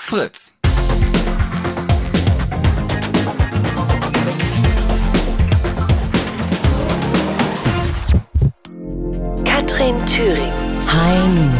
Fritz. Katrin Thüring. Hi.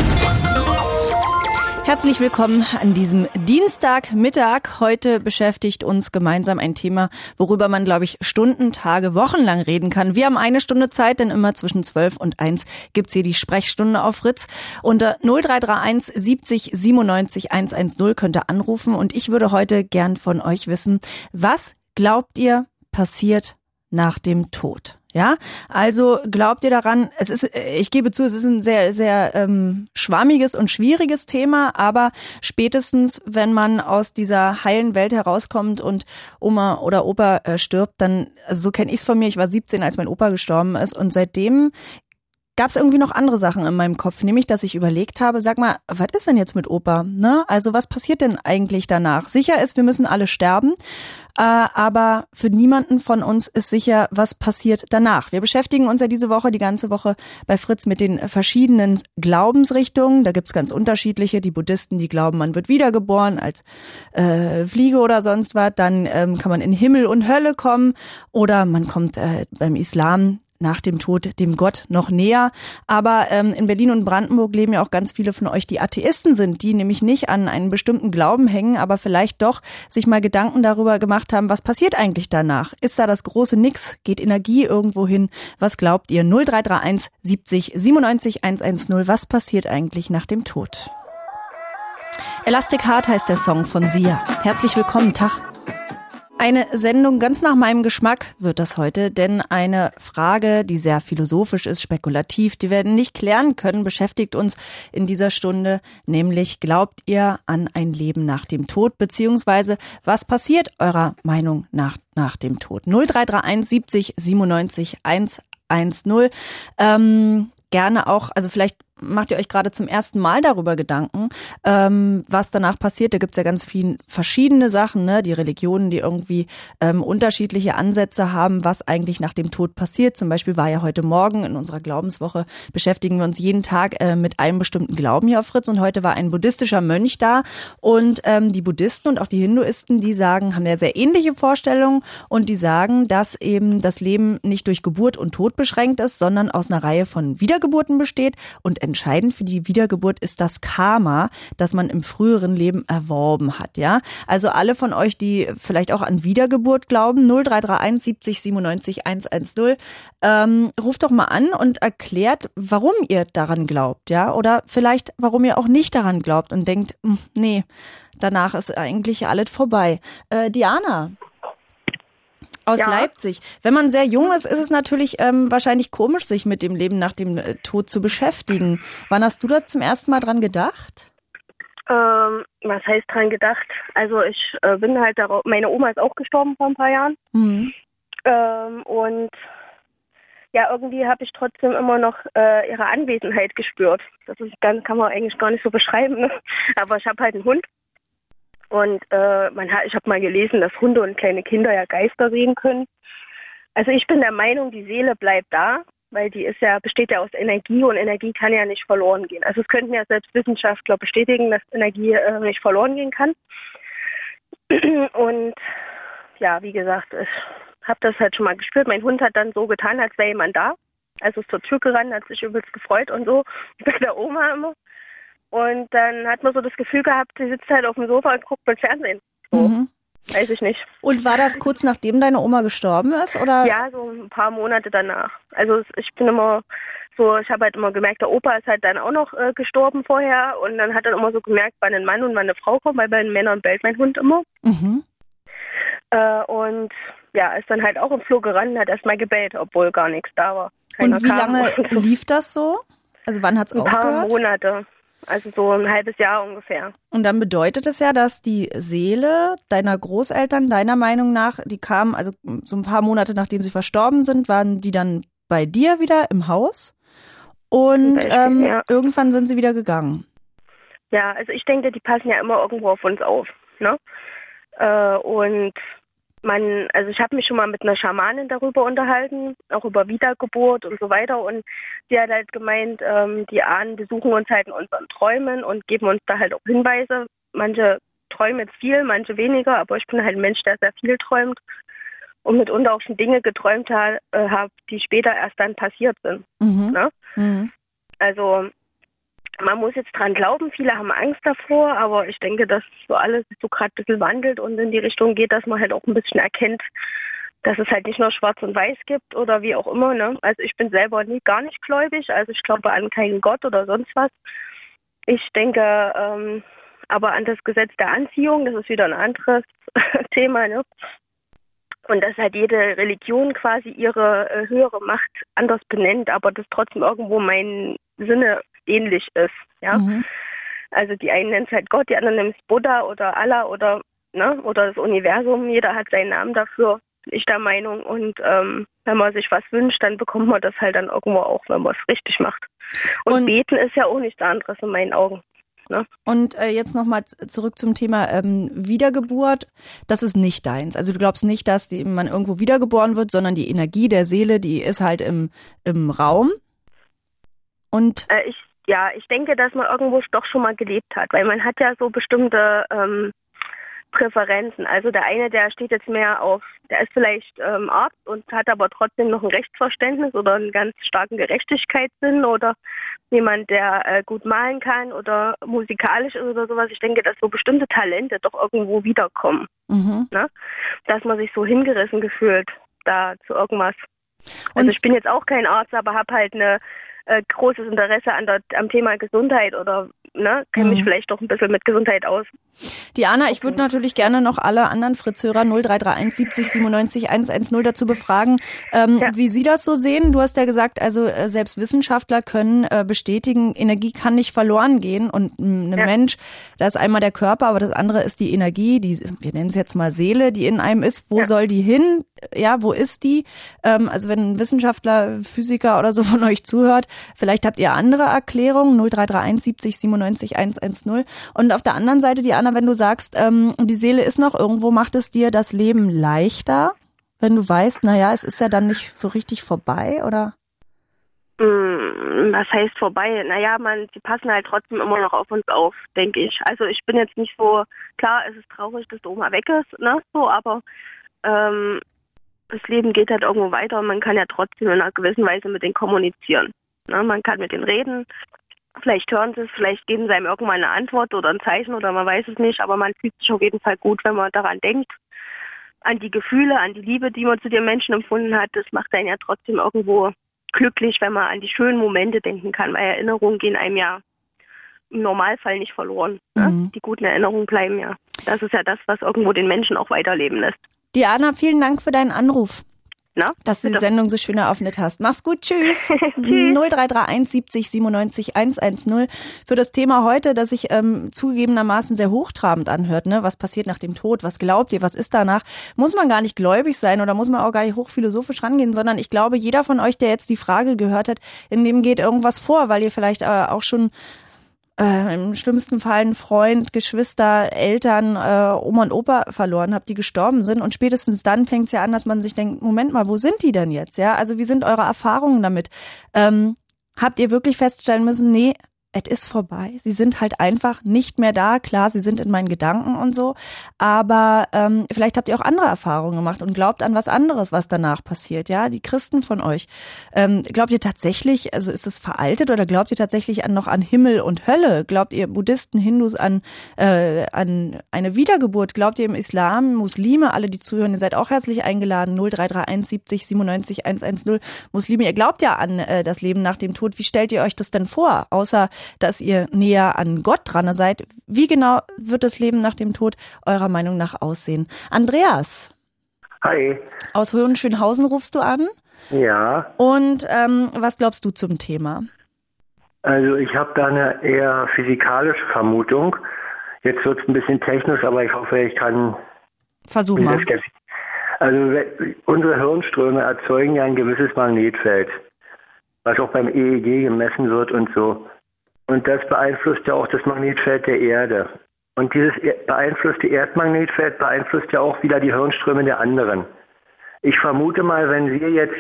Herzlich willkommen an diesem Dienstagmittag. Heute beschäftigt uns gemeinsam ein Thema, worüber man, glaube ich, Stunden, Tage, Wochen lang reden kann. Wir haben eine Stunde Zeit, denn immer zwischen 12 und 1 gibt's hier die Sprechstunde auf Fritz. Unter 0331 70 97 110 könnt ihr anrufen. Und ich würde heute gern von euch wissen, was glaubt ihr passiert nach dem Tod? Ja, also glaubt ihr daran, ich gebe zu, es ist ein sehr, sehr schwammiges und schwieriges Thema, aber spätestens, wenn man aus dieser heilen Welt herauskommt und Oma oder Opa stirbt, dann, also so kenne ich es von mir, ich war 17, als mein Opa gestorben ist, und seitdem gab es irgendwie noch andere Sachen in meinem Kopf, nämlich, dass ich überlegt habe, sag mal, was ist denn jetzt mit Opa? Ne? Also was passiert denn eigentlich danach? Sicher ist, wir müssen alle sterben, aber für niemanden von uns ist sicher, was passiert danach. Wir beschäftigen uns ja diese Woche, die ganze Woche bei Fritz mit den verschiedenen Glaubensrichtungen. Da gibt's ganz unterschiedliche. Die Buddhisten, die glauben, man wird wiedergeboren als Fliege oder sonst was. Dann kann man in Himmel und Hölle kommen, oder man kommt beim Islam nach dem Tod dem Gott noch näher. Aber in Berlin und Brandenburg leben ja auch ganz viele von euch, die Atheisten sind, die nämlich nicht an einen bestimmten Glauben hängen, aber vielleicht doch sich mal Gedanken darüber gemacht haben, was passiert eigentlich danach? Ist da das große Nix? Geht Energie irgendwo hin? Was glaubt ihr? 0331 70 97 110. Was passiert eigentlich nach dem Tod? Elastic Heart heißt der Song von Sia. Herzlich willkommen, Tag. Eine Sendung ganz nach meinem Geschmack wird das heute, denn eine Frage, die sehr philosophisch ist, spekulativ, die wir nicht klären können, beschäftigt uns in dieser Stunde, nämlich glaubt ihr an ein Leben nach dem Tod, beziehungsweise was passiert eurer Meinung nach dem Tod? 0331 70 97 110. Gerne auch, also vielleicht macht ihr euch gerade zum ersten Mal darüber Gedanken, was danach passiert. Da gibt's ja ganz viele verschiedene Sachen, ne? Die Religionen, die irgendwie unterschiedliche Ansätze haben, was eigentlich nach dem Tod passiert. Zum Beispiel war ja heute Morgen in unserer Glaubenswoche, beschäftigen wir uns jeden Tag mit einem bestimmten Glauben hier auf Fritz, und heute war ein buddhistischer Mönch da, und die Buddhisten und auch die Hinduisten, die sagen, haben ja sehr ähnliche Vorstellungen, und die sagen, dass eben das Leben nicht durch Geburt und Tod beschränkt ist, sondern aus einer Reihe von Wiedergeburten besteht, und entscheidend für die Wiedergeburt ist das Karma, das man im früheren Leben erworben hat, ja. Also alle von euch, die vielleicht auch an Wiedergeburt glauben, 0331 70 97 110, ruft doch mal an und erklärt, warum ihr daran glaubt, ja. Oder vielleicht, warum ihr auch nicht daran glaubt und denkt, nee, danach ist eigentlich alles vorbei. Diana aus Leipzig. Wenn man sehr jung ist, ist es natürlich wahrscheinlich komisch, sich mit dem Leben nach dem Tod zu beschäftigen. Wann hast du das zum ersten Mal dran gedacht? Was heißt dran gedacht? Also ich bin halt darauf, meine Oma ist auch gestorben vor ein paar Jahren. Mhm. Und ja, irgendwie habe ich trotzdem immer noch ihre Anwesenheit gespürt. Kann man eigentlich gar nicht so beschreiben, ne? Aber ich habe halt einen Hund. Und ich habe mal gelesen, dass Hunde und kleine Kinder ja Geister sehen können. Also ich bin der Meinung, die Seele bleibt da, weil die besteht ja aus Energie, und Energie kann ja nicht verloren gehen. Also es könnten ja selbst Wissenschaftler bestätigen, dass Energie nicht verloren gehen kann. Und ja, wie gesagt, ich habe das halt schon mal gespürt. Mein Hund hat dann so getan, als wäre jemand da. Also ist zur Tür gerannt, hat sich übelst gefreut und so. Bei der Oma immer. Und dann hat man so das Gefühl gehabt, sie sitzt halt auf dem Sofa und guckt beim Fernsehen. So, weiß ich nicht. Und war das kurz nachdem deine Oma gestorben ist, oder? Ja, so ein paar Monate danach. Also ich bin immer so, ich habe halt immer gemerkt, der Opa ist halt dann auch noch gestorben vorher. Und dann hat er immer so gemerkt, wann ein Mann und wann eine Frau kommt, weil bei den Männern bellt mein Hund immer. Mhm. Und ja, ist dann halt auch im Flur gerannt und hat erstmal gebellt, obwohl gar nichts da war. Und wie lange lief das so? Also wann hat es aufgehört? Ein paar Monate. Also so ein halbes Jahr ungefähr. Und dann bedeutet es ja, dass die Seele deiner Großeltern, deiner Meinung nach, die kamen, also so ein paar Monate nachdem sie verstorben sind, waren die dann bei dir wieder im Haus, und irgendwann sind sie wieder gegangen. Ja, also ich denke, die passen ja immer irgendwo auf uns auf, ne? Und ich habe mich schon mal mit einer Schamanin darüber unterhalten, auch über Wiedergeburt und so weiter, und sie hat halt gemeint, die Ahnen besuchen uns halt in unseren Träumen und geben uns da halt auch Hinweise, manche träumen jetzt viel, manche weniger, aber ich bin halt ein Mensch, der sehr viel träumt und mitunter auch schon Dinge geträumt habe, die später erst dann passiert sind. Ne? Also man muss jetzt dran glauben, viele haben Angst davor, aber ich denke, dass so alles so gerade ein bisschen wandelt und in die Richtung geht, dass man halt auch ein bisschen erkennt, dass es halt nicht nur Schwarz und Weiß gibt oder wie auch immer. Ne? Also ich bin selber gar nicht gläubig, also ich glaube an keinen Gott oder sonst was. Ich denke aber an das Gesetz der Anziehung, das ist wieder ein anderes Thema. Ne? Und dass halt jede Religion quasi ihre höhere Macht anders benennt, aber das trotzdem irgendwo meinen Sinne ähnlich ist. Ja? Also die einen nennen es halt Gott, die anderen nennen es Buddha oder Allah oder das Universum. Jeder hat seinen Namen dafür, bin ich der Meinung. Und wenn man sich was wünscht, dann bekommt man das halt dann irgendwo auch, wenn man es richtig macht. Und beten ist ja auch nichts anderes in meinen Augen. Ne? Und jetzt nochmal zurück zum Thema Wiedergeburt. Das ist nicht deins. Also du glaubst nicht, dass man irgendwo wiedergeboren wird, sondern die Energie der Seele, die ist halt im Raum. Und ich denke, dass man irgendwo doch schon mal gelebt hat, weil man hat ja so bestimmte Präferenzen. Also der eine, der steht jetzt mehr der ist vielleicht Arzt und hat aber trotzdem noch ein Rechtsverständnis oder einen ganz starken Gerechtigkeitssinn oder jemand, der gut malen kann oder musikalisch ist oder sowas. Ich denke, dass so bestimmte Talente doch irgendwo wiederkommen. Ne? Dass man sich so hingerissen gefühlt da zu irgendwas. Also ich bin jetzt auch kein Arzt, aber habe halt eine großes Interesse am Thema Gesundheit oder kenne mich vielleicht doch ein bisschen mit Gesundheit aus. Diana, ich würde natürlich gerne noch alle anderen Fritz-Hörer 0331 70 97 110 dazu befragen, wie Sie das so sehen. Du hast ja gesagt, also selbst Wissenschaftler können bestätigen, Energie kann nicht verloren gehen und ein Mensch, da ist einmal der Körper, aber das andere ist die Energie, wir nennen es jetzt mal Seele, die in einem ist. Wo soll die hin? Ja, wo ist die? Also wenn ein Wissenschaftler, Physiker oder so von euch zuhört, vielleicht habt ihr andere Erklärungen, 0331 70 97 110. Und auf der anderen Seite, Diana, wenn du sagst, die Seele ist noch irgendwo, macht es dir das Leben leichter, wenn du weißt, es ist ja dann nicht so richtig vorbei, oder? Was heißt vorbei? Sie passen halt trotzdem immer noch auf uns auf, denke ich. Also ich bin jetzt nicht so, klar, es ist traurig, dass die Oma weg ist, aber das Leben geht halt irgendwo weiter und man kann ja trotzdem in einer gewissen Weise mit denen kommunizieren. Man kann mit denen reden, vielleicht hören sie es, vielleicht geben sie einem irgendwann eine Antwort oder ein Zeichen oder man weiß es nicht, aber man fühlt sich auf jeden Fall gut, wenn man daran denkt, an die Gefühle, an die Liebe, die man zu den Menschen empfunden hat. Das macht einen ja trotzdem irgendwo glücklich, wenn man an die schönen Momente denken kann, weil Erinnerungen gehen einem ja im Normalfall nicht verloren. Die guten Erinnerungen bleiben ja. Das ist ja das, was irgendwo den Menschen auch weiterleben lässt. Diana, vielen Dank für deinen Anruf. Dass du die Sendung so schön eröffnet hast. Mach's gut, tschüss. 0331 70 97 110 für das Thema heute, das sich zugegebenermaßen sehr hochtrabend anhört. Ne? Was passiert nach dem Tod? Was glaubt ihr? Was ist danach? Muss man gar nicht gläubig sein oder muss man auch gar nicht hochphilosophisch rangehen, sondern ich glaube, jeder von euch, der jetzt die Frage gehört hat, in dem geht irgendwas vor, weil ihr vielleicht auch schon im schlimmsten Fall einen Freund, Geschwister, Eltern, Oma und Opa verloren habt, die gestorben sind. Und spätestens dann fängt es ja an, dass man sich denkt, Moment mal, wo sind die denn jetzt? Ja, also wie sind eure Erfahrungen damit? Habt ihr wirklich feststellen müssen, nee, es ist vorbei. Sie sind halt einfach nicht mehr da. Klar, sie sind in meinen Gedanken und so. Aber vielleicht habt ihr auch andere Erfahrungen gemacht und glaubt an was anderes, was danach passiert. Ja, die Christen von euch. Glaubt ihr tatsächlich, also ist es veraltet oder glaubt ihr tatsächlich noch an Himmel und Hölle? Glaubt ihr Buddhisten, Hindus an eine Wiedergeburt? Glaubt ihr im Islam, Muslime, alle, die zuhören, ihr seid auch herzlich eingeladen. 0331 70 97 110. Muslime, ihr glaubt ja an das Leben nach dem Tod. Wie stellt ihr euch das denn vor? Außer dass ihr näher an Gott dran seid. Wie genau wird das Leben nach dem Tod eurer Meinung nach aussehen? Andreas. Hi. Aus Hohenschönhausen rufst du an? Ja. Und was glaubst du zum Thema? Also ich habe da eine eher physikalische Vermutung. Jetzt wird es ein bisschen technisch, aber ich hoffe, ich kann... Versuch mal. Also unsere Hirnströme erzeugen ja ein gewisses Magnetfeld, was auch beim EEG gemessen wird und so. Und das beeinflusst ja auch das Magnetfeld der Erde. Und dieses beeinflusste Erdmagnetfeld beeinflusst ja auch wieder die Hirnströme der anderen. Ich vermute mal, wenn wir jetzt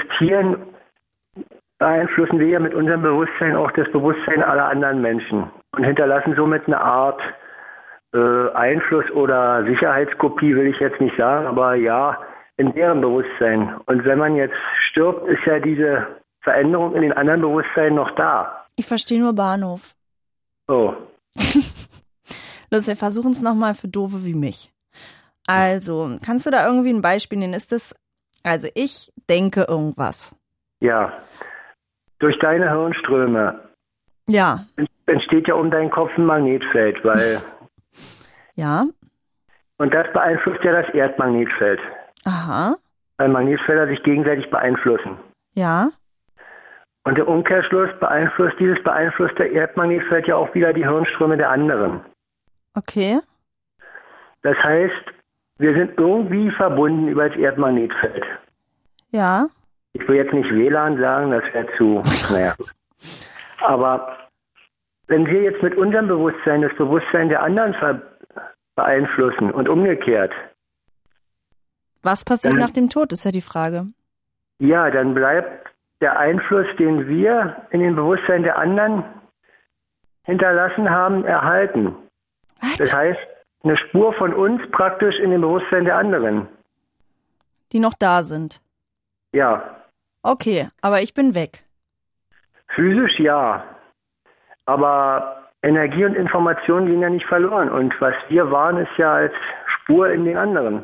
existieren, beeinflussen wir ja mit unserem Bewusstsein auch das Bewusstsein aller anderen Menschen. und hinterlassen somit eine Art Einfluss oder Sicherheitskopie, will ich jetzt nicht sagen, aber ja, in deren Bewusstsein. Und wenn man jetzt stirbt, ist ja diese Veränderung in den anderen Bewusstseinen noch da. Ich verstehe nur Bahnhof. Oh. Los, wir versuchen es nochmal für Doofe wie mich. Also, kannst du da irgendwie ein Beispiel nennen? Also ich denke irgendwas. Ja. Durch deine Hirnströme. Ja. Entsteht ja um deinen Kopf ein Magnetfeld, weil... Ja. Und das beeinflusst ja das Erdmagnetfeld. Aha. Weil Magnetfelder sich gegenseitig beeinflussen. Ja. Und im Umkehrschluss beeinflusst der Erdmagnetfeld ja auch wieder die Hirnströme der anderen. Okay. Das heißt, wir sind irgendwie verbunden über das Erdmagnetfeld. Ja. Ich will jetzt nicht WLAN sagen, das wäre zu, naja. Aber wenn wir jetzt mit unserem Bewusstsein das Bewusstsein der anderen beeinflussen und umgekehrt. Was passiert nach dem Tod, ist ja die Frage. Ja, dann bleibt der Einfluss, den wir in dem Bewusstsein der anderen hinterlassen haben, erhalten. What? Das heißt, eine Spur von uns praktisch in dem Bewusstsein der anderen. Die noch da sind. Ja. Okay, aber ich bin weg. Physisch ja. Aber Energie und Information gehen ja nicht verloren. Und was wir waren, ist ja als Spur in den anderen.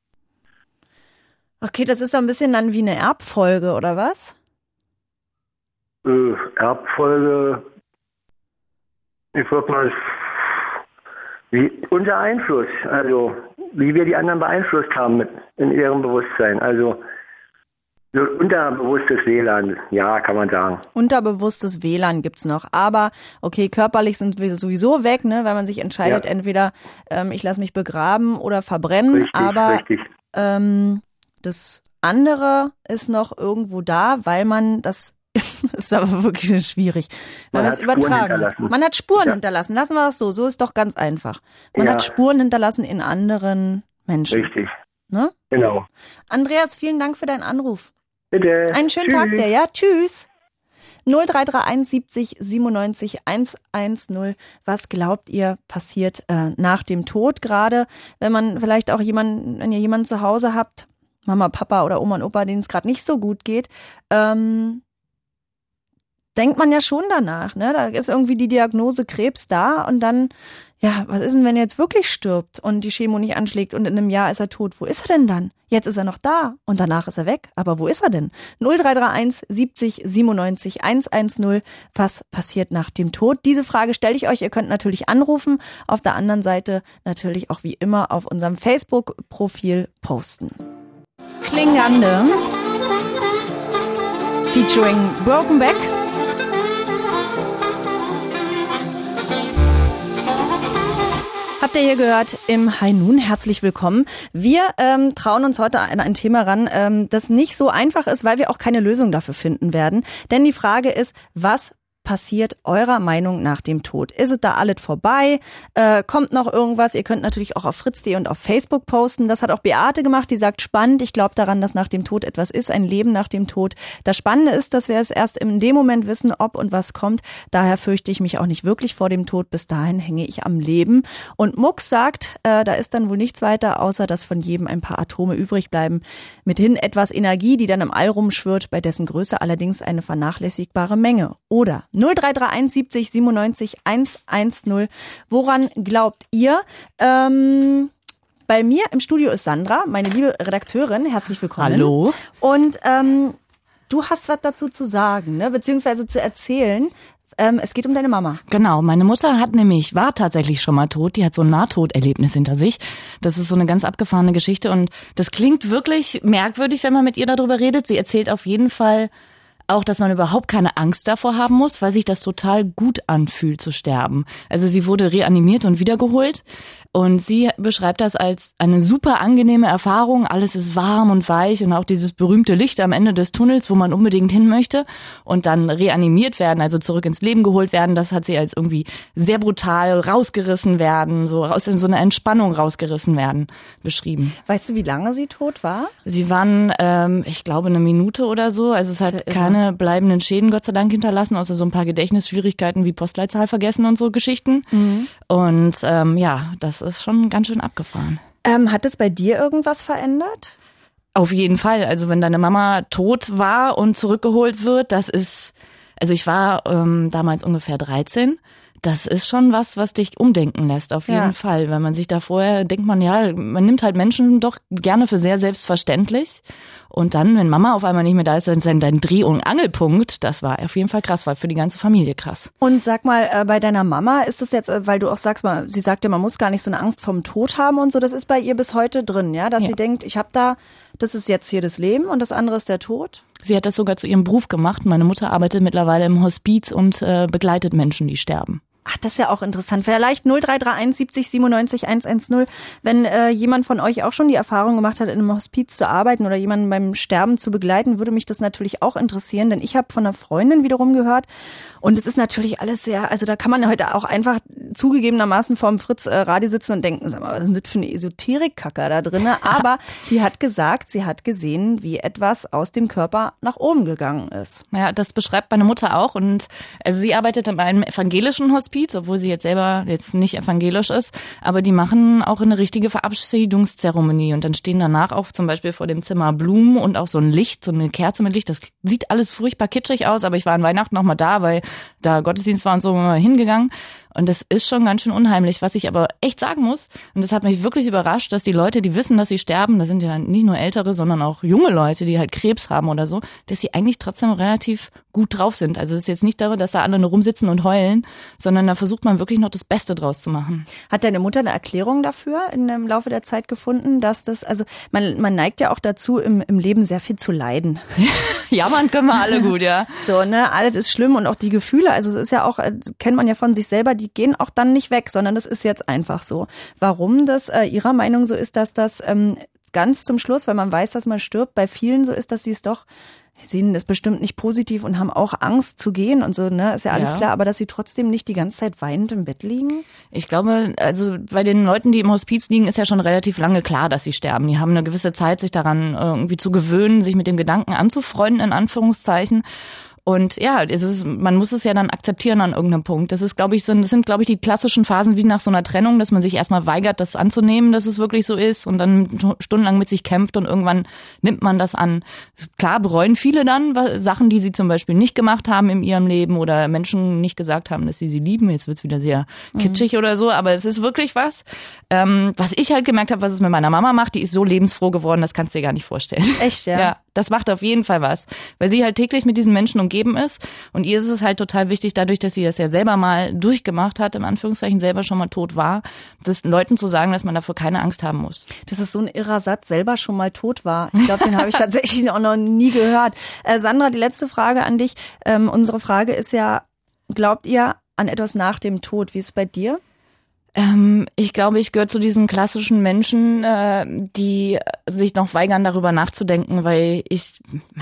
Okay, das ist so ein bisschen dann wie eine Erbfolge, oder was? Erbfolge, ich würde mal, wie unser Einfluss, also wie wir die anderen beeinflusst haben in ihrem Bewusstsein. Also so unterbewusstes WLAN, ja, kann man sagen. Unterbewusstes WLAN gibt's noch, aber okay, körperlich sind wir sowieso weg, ne, weil man sich entscheidet, entweder ich lasse mich begraben oder verbrennen, richtig, aber richtig. Das andere ist noch irgendwo da, weil man das ist aber wirklich schwierig. Man hat übertragen. Man hat Spuren hinterlassen. Lassen wir es so. So ist doch ganz einfach. Man hat Spuren hinterlassen in anderen Menschen. Richtig. Ne? Genau. Andreas, vielen Dank für deinen Anruf. Bitte. Einen schönen Tag dir, ja? Tschüss. 0331 70 97 110. Was glaubt ihr passiert nach dem Tod? Gerade wenn man vielleicht auch wenn ihr jemanden zu Hause habt, Mama, Papa oder Oma und Opa, denen es gerade nicht so gut geht, denkt man ja schon danach, ne? Da ist irgendwie die Diagnose Krebs da und dann, ja, was ist denn, wenn er jetzt wirklich stirbt und die Chemo nicht anschlägt und in einem Jahr ist er tot? Wo ist er denn dann? Jetzt ist er noch da und danach ist er weg. Aber wo ist er denn? 0331 70 97 110. Was passiert nach dem Tod? Diese Frage stelle ich euch. Ihr könnt natürlich anrufen. Auf der anderen Seite natürlich auch wie immer auf unserem Facebook-Profil posten. Klingande featuring Broken Back. Habt ihr hier gehört im High Noon? Herzlich willkommen. Wir trauen uns heute an ein Thema ran, das nicht so einfach ist, weil wir auch keine Lösung dafür finden werden. Denn die Frage ist, was passiert eurer Meinung nach dem Tod? Ist es da alles vorbei? Kommt noch irgendwas? Ihr könnt natürlich auch auf fritz.de und auf Facebook posten. Das hat auch Beate gemacht, die sagt, spannend. Ich glaube daran, dass nach dem Tod etwas ist, ein Leben nach dem Tod. Das Spannende ist, dass wir es erst in dem Moment wissen, ob und was kommt. Daher fürchte ich mich auch nicht wirklich vor dem Tod. Bis dahin hänge ich am Leben. Und Mux sagt, da ist dann wohl nichts weiter, außer dass von jedem ein paar Atome übrig bleiben. Mithin etwas Energie, die dann im All rumschwirrt, bei dessen Größe allerdings eine vernachlässigbare Menge. Oder 0331 70 97 110. Woran glaubt ihr? Bei mir im Studio ist Sandra, meine liebe Redakteurin. Herzlich willkommen. Hallo. Und du hast was dazu zu sagen, ne? Beziehungsweise zu erzählen. Es geht um deine Mama. Genau, meine Mutter war tatsächlich schon mal tot. Die hat so ein Nahtoderlebnis hinter sich. Das ist so eine ganz abgefahrene Geschichte und das klingt wirklich merkwürdig, wenn man mit ihr darüber redet. Sie erzählt auf jeden Fall auch, dass man überhaupt keine Angst davor haben muss, weil sich das total gut anfühlt zu sterben. Also sie wurde reanimiert und wiedergeholt und sie beschreibt das als eine super angenehme Erfahrung. Alles ist warm und weich und auch dieses berühmte Licht am Ende des Tunnels, wo man unbedingt hin möchte und dann reanimiert werden, also zurück ins Leben geholt werden. Das hat sie als irgendwie sehr brutal rausgerissen werden, so aus in so eine Entspannung rausgerissen werden beschrieben. Weißt du, wie lange sie tot war? Sie waren, ich glaube, 1 Minute oder so. Also es hat keine keine bleibenden Schäden Gott sei Dank hinterlassen, außer so ein paar Gedächtnisschwierigkeiten wie Postleitzahl vergessen und so Geschichten. Und das ist schon ganz schön abgefahren. Hat es bei dir irgendwas verändert? Auf jeden Fall. Also wenn deine Mama tot war und zurückgeholt wird, das ist, also ich war damals ungefähr 13. Das ist schon was dich umdenken lässt, auf jeden Fall. Weil man sich da vorher, denkt man, man nimmt halt Menschen doch gerne für sehr selbstverständlich. Und dann, wenn Mama auf einmal nicht mehr da ist, dann ist dein Dreh- und Angelpunkt. Das war auf jeden Fall krass, war für die ganze Familie krass. Und sag mal, bei deiner Mama ist das jetzt, weil du auch sagst, sie sagt ja, man muss gar nicht so eine Angst vom Tod haben und so, das ist bei ihr bis heute drin, ja? Dass sie denkt, das ist jetzt hier das Leben und das andere ist der Tod? Sie hat das sogar zu ihrem Beruf gemacht. Meine Mutter arbeitet mittlerweile im Hospiz und begleitet Menschen, die sterben. Ach, das ist ja auch interessant. Vielleicht 0331 70 97 110, wenn jemand von euch auch schon die Erfahrung gemacht hat, in einem Hospiz zu arbeiten oder jemanden beim Sterben zu begleiten, würde mich das natürlich auch interessieren, denn ich habe von einer Freundin wiederum gehört und es ist natürlich alles sehr, also da kann man heute auch einfach zugegebenermaßen vorm Fritz-Radio sitzen und denken, sag mal, was ist denn das für eine Esoterik-Kacker da drin? Aber die hat gesagt, sie hat gesehen, wie etwas aus dem Körper nach oben gegangen ist. Ja, das beschreibt meine Mutter auch und also sie arbeitet in einem evangelischen Hospiz, obwohl sie jetzt selber nicht evangelisch ist, aber die machen auch eine richtige Verabschiedungszeremonie und dann stehen danach auch zum Beispiel vor dem Zimmer Blumen und auch so ein Licht, so eine Kerze mit Licht, das sieht alles furchtbar kitschig aus, aber ich war an Weihnachten noch mal da, weil da Gottesdienst war und so mal hingegangen. Und das ist schon ganz schön unheimlich, was ich aber echt sagen muss. Und das hat mich wirklich überrascht, dass die Leute, die wissen, dass sie sterben, das sind ja nicht nur Ältere, sondern auch junge Leute, die halt Krebs haben oder so, dass sie eigentlich trotzdem relativ gut drauf sind. Also es ist jetzt nicht darum, dass da alle nur rumsitzen und heulen, sondern da versucht man wirklich noch das Beste draus zu machen. Hat deine Mutter eine Erklärung dafür im Laufe der Zeit gefunden, dass das, also man neigt ja auch dazu, im Leben sehr viel zu leiden. Ja, man können wir alle gut, ja. So, ne, alles ist schlimm und auch die Gefühle, also es ist ja auch, kennt man ja von sich selber, die gehen auch dann nicht weg, sondern das ist jetzt einfach so. Warum das ihrer Meinung so ist, dass das ganz zum Schluss, weil man weiß, dass man stirbt, bei vielen so ist, dass sie es doch, sie sehen das bestimmt nicht positiv und haben auch Angst zu gehen und so, ne, ist ja alles klar, aber dass sie trotzdem nicht die ganze Zeit weinend im Bett liegen? Ich glaube, also bei den Leuten, die im Hospiz liegen, ist ja schon relativ lange klar, dass sie sterben. Die haben eine gewisse Zeit, sich daran irgendwie zu gewöhnen, sich mit dem Gedanken anzufreunden, in Anführungszeichen. Und ja, man muss es ja dann akzeptieren an irgendeinem Punkt. Das sind, glaube ich, die klassischen Phasen wie nach so einer Trennung, dass man sich erstmal weigert, das anzunehmen, dass es wirklich so ist und dann stundenlang mit sich kämpft und irgendwann nimmt man das an. Klar bereuen viele dann Sachen, die sie zum Beispiel nicht gemacht haben in ihrem Leben oder Menschen nicht gesagt haben, dass sie lieben. Jetzt wird's wieder sehr kitschig oder so, aber es ist wirklich was. Was ich halt gemerkt habe, was es mit meiner Mama macht, die ist so lebensfroh geworden, das kannst du dir gar nicht vorstellen. Echt, ja? Ja. Das macht auf jeden Fall was, weil sie halt täglich mit diesen Menschen umgeben ist und ihr ist es halt total wichtig, dadurch, dass sie das ja selber mal durchgemacht hat, in Anführungszeichen selber schon mal tot war, das Leuten zu sagen, dass man dafür keine Angst haben muss. Das ist so ein irrer Satz, selber schon mal tot war. Ich glaube, den habe ich tatsächlich auch noch nie gehört. Sandra, die letzte Frage an dich. Unsere Frage ist ja, glaubt ihr an etwas nach dem Tod? Wie ist es bei dir? Ich glaube, ich gehöre zu diesen klassischen Menschen, die sich noch weigern, darüber nachzudenken, weil ich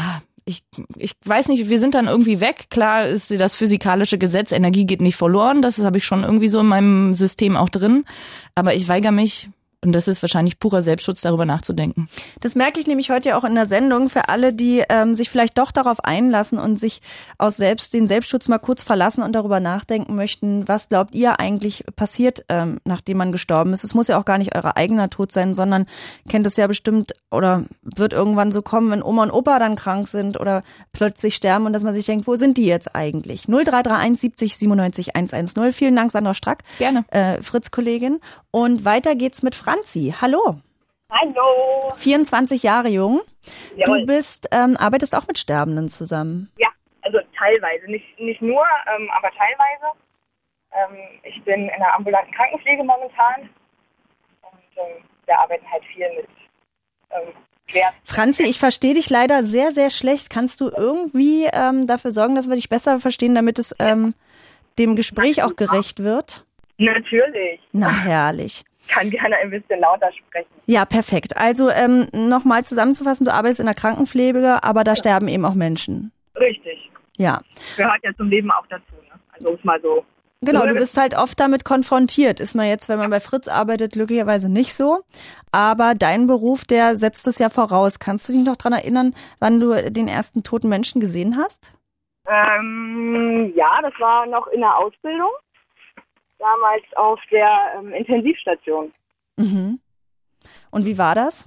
weiß nicht, wir sind dann irgendwie weg. Klar ist das physikalische Gesetz, Energie geht nicht verloren, das habe ich schon irgendwie so in meinem System auch drin, aber ich weigere mich. Und das ist wahrscheinlich purer Selbstschutz, darüber nachzudenken. Das merke ich nämlich heute ja auch in der Sendung für alle, die sich vielleicht doch darauf einlassen und sich den Selbstschutz mal kurz verlassen und darüber nachdenken möchten, was glaubt ihr eigentlich passiert, nachdem man gestorben ist. Es muss ja auch gar nicht euer eigener Tod sein, sondern kennt es ja bestimmt oder wird irgendwann so kommen, wenn Oma und Opa dann krank sind oder plötzlich sterben und dass man sich denkt, wo sind die jetzt eigentlich? 0331 70 97 110. Vielen Dank, Sandra Strack. Gerne. Fritz-Kollegin. Und weiter geht's mit Franzi. Hallo. Hallo. 24 Jahre jung. Jawohl. Du arbeitest auch mit Sterbenden zusammen. Ja, also teilweise. Nicht nur, aber teilweise. Ich bin in der ambulanten Krankenpflege momentan. Und wir arbeiten halt viel mit Schwer. Franzi, ich verstehe dich leider sehr, sehr schlecht. Kannst du irgendwie dafür sorgen, dass wir dich besser verstehen, damit es dem Gespräch auch gerecht wird? Natürlich. Na, herrlich. Ich kann gerne ein bisschen lauter sprechen. Ja, perfekt. Also nochmal zusammenzufassen, du arbeitest in der Krankenpflege, aber da sterben eben auch Menschen. Richtig. Ja. Gehört ja zum Leben auch dazu. Ne? Also um es mal so Genau, du bist halt oft damit konfrontiert. Ist man jetzt, wenn man bei Fritz arbeitet, glücklicherweise nicht so. Aber dein Beruf, der setzt es ja voraus. Kannst du dich noch daran erinnern, wann du den ersten toten Menschen gesehen hast? Ja, das war noch in der Ausbildung. Damals auf der Intensivstation. Mhm. Und wie war das?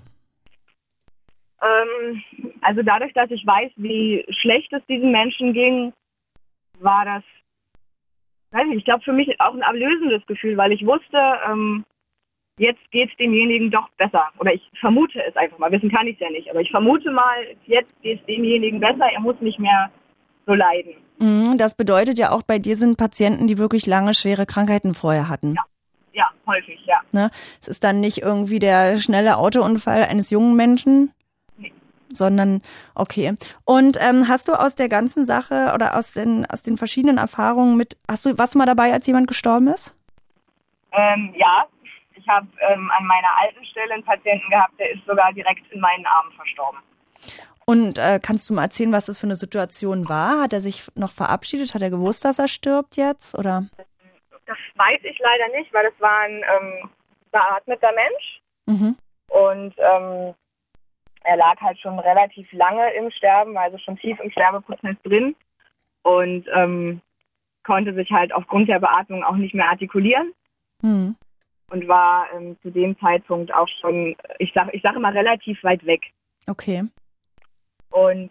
Also dadurch, dass ich weiß, wie schlecht es diesen Menschen ging, war das, weiß ich glaube für mich auch ein erlösendes Gefühl, weil ich wusste, jetzt geht es demjenigen doch besser. Oder ich vermute es einfach mal, wissen kann ich es ja nicht, aber ich vermute mal, jetzt geht es demjenigen besser, er muss nicht mehr so leiden. Das bedeutet ja auch, bei dir sind Patienten, die wirklich lange schwere Krankheiten vorher hatten. Ja, häufig, ja. Ne? Es ist dann nicht irgendwie der schnelle Autounfall eines jungen Menschen, sondern okay. Und hast du aus der ganzen Sache oder aus den verschiedenen Erfahrungen warst du mal dabei, als jemand gestorben ist? Ja, ich habe an meiner alten Stelle einen Patienten gehabt, der ist sogar direkt in meinen Armen verstorben. Und kannst du mal erzählen, was das für eine Situation war? Hat er sich noch verabschiedet? Hat er gewusst, dass er stirbt jetzt? Oder? Das weiß ich leider nicht, weil das war ein beatmeter Mensch. Mhm. Und er lag halt schon relativ lange im Sterben, also schon tief im Sterbeprozess drin. Und konnte sich halt aufgrund der Beatmung auch nicht mehr artikulieren. Mhm. Und war zu dem Zeitpunkt auch schon, ich sag immer, relativ weit weg. Okay. Und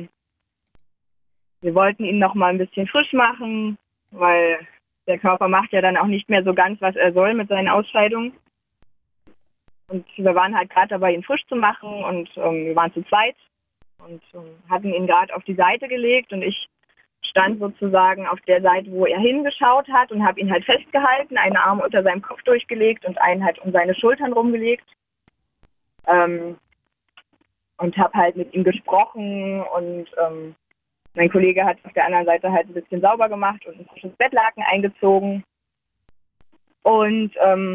wir wollten ihn noch mal ein bisschen frisch machen, weil der Körper macht ja dann auch nicht mehr so ganz, was er soll mit seinen Ausscheidungen. Und wir waren halt gerade dabei, ihn frisch zu machen und wir waren zu zweit und hatten ihn gerade auf die Seite gelegt und ich stand sozusagen auf der Seite, wo er hingeschaut hat und habe ihn halt festgehalten, einen Arm unter seinem Kopf durchgelegt und einen halt um seine Schultern rumgelegt. Und habe halt mit ihm gesprochen und mein Kollege hat auf der anderen Seite halt ein bisschen sauber gemacht und ein frisches Bettlaken eingezogen. Und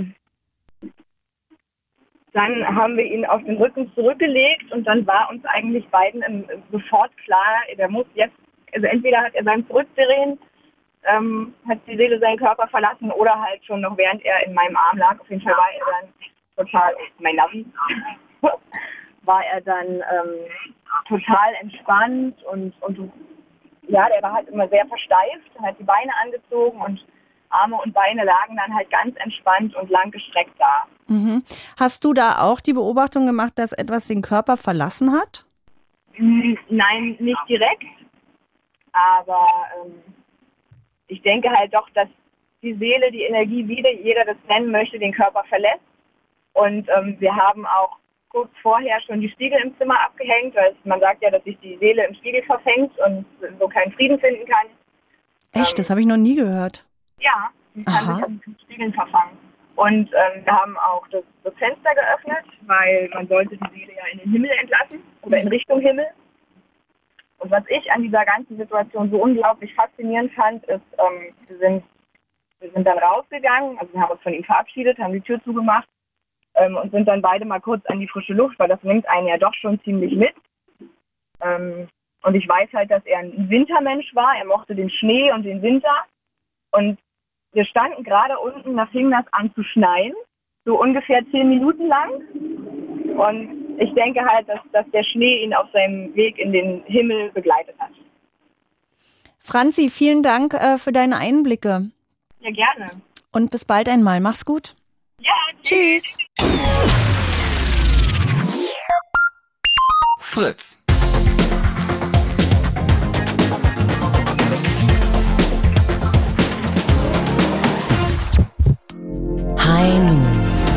dann haben wir ihn auf den Rücken zurückgelegt und dann war uns eigentlich beiden sofort klar, der muss jetzt, also entweder hat er beim Zurückdrehen, hat die Seele seinen Körper verlassen oder halt schon noch während er in meinem Arm lag. Auf jeden Fall war er dann total, mein Navi, war er dann total entspannt und ja, der war halt immer sehr versteift, hat die Beine angezogen und Arme und Beine lagen dann halt ganz entspannt und lang gestreckt da. Mhm. Hast du da auch die Beobachtung gemacht, dass etwas den Körper verlassen hat? Nein, nicht direkt, aber ich denke halt doch, dass die Seele, die Energie, wie jeder das nennen möchte, den Körper verlässt und wir haben auch kurz vorher schon die Spiegel im Zimmer abgehängt, weil man sagt ja, dass sich die Seele im Spiegel verfängt und so keinen Frieden finden kann. Echt? Das habe ich noch nie gehört. Ja, die kann sich in Spiegeln verfangen. Und wir haben auch das Fenster geöffnet, weil man sollte die Seele ja in den Himmel entlassen oder in Richtung Himmel. Und was ich an dieser ganzen Situation so unglaublich faszinierend fand, ist, wir sind dann rausgegangen, also wir haben uns von ihm verabschiedet, haben die Tür zugemacht, und sind dann beide mal kurz an die frische Luft, weil das nimmt einen ja doch schon ziemlich mit. Und ich weiß halt, dass er ein Wintermensch war. Er mochte den Schnee und den Winter. Und wir standen gerade unten, da fing das an zu schneien, so ungefähr 10 Minuten lang. Und ich denke halt, dass der Schnee ihn auf seinem Weg in den Himmel begleitet hat. Franzi, vielen Dank für deine Einblicke. Ja, gerne. Und bis bald einmal. Mach's gut. Ja, tschüss. Fritz. High Noon.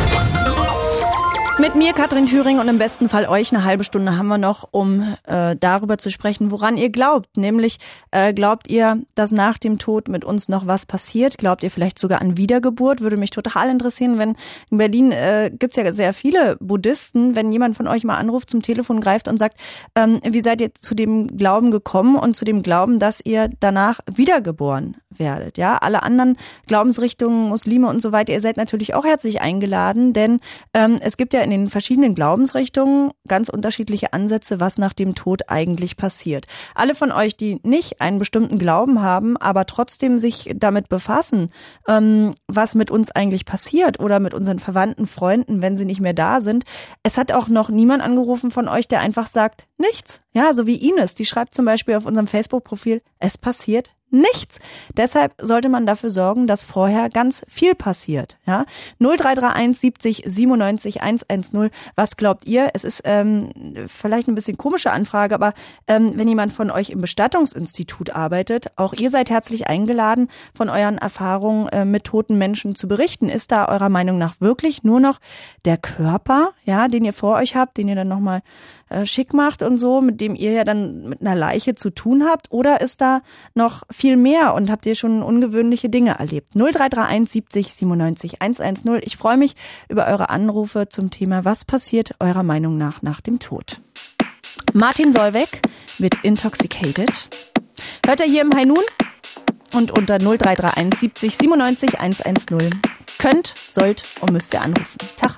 Mit mir, Katrin Thüring, und im besten Fall euch eine halbe Stunde haben wir noch, um darüber zu sprechen, woran ihr glaubt. Nämlich, glaubt ihr, dass nach dem Tod mit uns noch was passiert? Glaubt ihr vielleicht sogar an Wiedergeburt? Würde mich total interessieren, wenn in Berlin gibt's ja sehr viele Buddhisten, wenn jemand von euch mal anruft, zum Telefon greift und sagt, wie seid ihr zu dem Glauben gekommen und zu dem Glauben, dass ihr danach wiedergeboren werdet? Ja, alle anderen Glaubensrichtungen, Muslime und so weiter, ihr seid natürlich auch herzlich eingeladen, denn es gibt ja in den verschiedenen Glaubensrichtungen ganz unterschiedliche Ansätze, was nach dem Tod eigentlich passiert. Alle von euch, die nicht einen bestimmten Glauben haben, aber trotzdem sich damit befassen, was mit uns eigentlich passiert oder mit unseren Verwandten, Freunden, wenn sie nicht mehr da sind. Es hat auch noch niemand angerufen von euch, der einfach sagt, nichts. Ja, so wie Ines, die schreibt zum Beispiel auf unserem Facebook-Profil, es passiert nichts. Deshalb sollte man dafür sorgen, dass vorher ganz viel passiert. Ja? 0331 70 97 110. Was glaubt ihr? Es ist vielleicht ein bisschen komische Anfrage, aber wenn jemand von euch im Bestattungsinstitut arbeitet, auch ihr seid herzlich eingeladen, von euren Erfahrungen mit toten Menschen zu berichten. Ist da eurer Meinung nach wirklich nur noch der Körper, ja, den ihr vor euch habt, den ihr dann nochmal schick macht und so, mit dem ihr ja dann mit einer Leiche zu tun habt? Oder ist da noch viel mehr und habt ihr schon ungewöhnliche Dinge erlebt? 0331 70 97 110. Ich freue mich über eure Anrufe zum Thema, was passiert eurer Meinung nach dem Tod? Martin Solveig mit Intoxicated. Hört ihr hier im High Noon und unter 0331 70 97 110. Könnt, sollt und müsst ihr anrufen. Tag.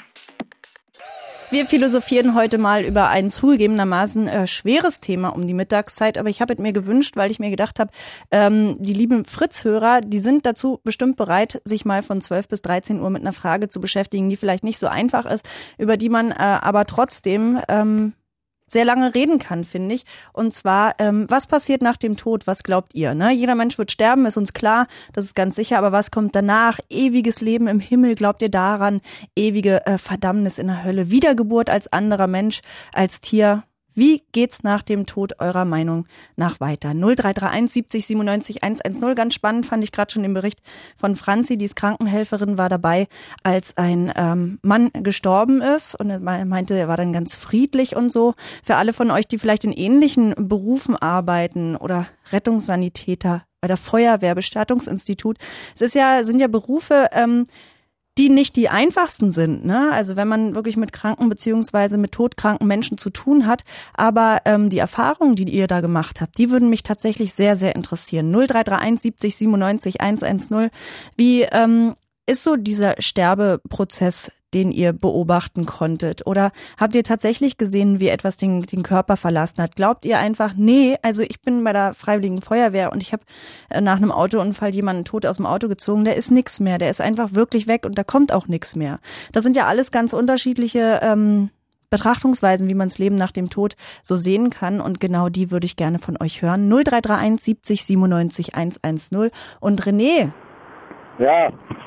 Wir philosophieren heute mal über ein zugegebenermaßen schweres Thema um die Mittagszeit, aber ich habe es mir gewünscht, weil ich mir gedacht habe, die lieben Fritz-Hörer, die sind dazu bestimmt bereit, sich mal von 12 bis 13 Uhr mit einer Frage zu beschäftigen, die vielleicht nicht so einfach ist, über die man aber trotzdem sehr lange reden kann, finde ich. Und zwar, was passiert nach dem Tod? Was glaubt ihr? Ne? Jeder Mensch wird sterben, ist uns klar, das ist ganz sicher. Aber was kommt danach? Ewiges Leben im Himmel, glaubt ihr daran? Ewige Verdammnis in der Hölle, Wiedergeburt als anderer Mensch, als Tier? Wie geht's nach dem Tod eurer Meinung nach weiter? 0331 70 97 110. Ganz spannend fand ich gerade schon den Bericht von Franzi, die ist Krankenhelferin, war dabei, als ein Mann gestorben ist und er meinte, er war dann ganz friedlich und so. Für alle von euch, die vielleicht in ähnlichen Berufen arbeiten oder Rettungssanitäter bei der Feuerwehr, Bestattungsinstitut, sind ja Berufe, die nicht die einfachsten sind, ne? Also wenn man wirklich mit kranken beziehungsweise mit todkranken Menschen zu tun hat, aber die Erfahrungen, die ihr da gemacht habt, die würden mich tatsächlich sehr, sehr interessieren. 0331 70 97 110. Wie ist so dieser Sterbeprozess, den ihr beobachten konntet? Oder habt ihr tatsächlich gesehen, wie etwas den Körper verlassen hat? Glaubt ihr einfach, nee, also ich bin bei der Freiwilligen Feuerwehr und ich habe nach einem Autounfall jemanden tot aus dem Auto gezogen, der ist nix mehr, der ist einfach wirklich weg und da kommt auch nix mehr. Das sind ja alles ganz unterschiedliche Betrachtungsweisen, wie man das Leben nach dem Tod so sehen kann, und genau die würde ich gerne von euch hören. 0331 70 97 110. Und René. Ja.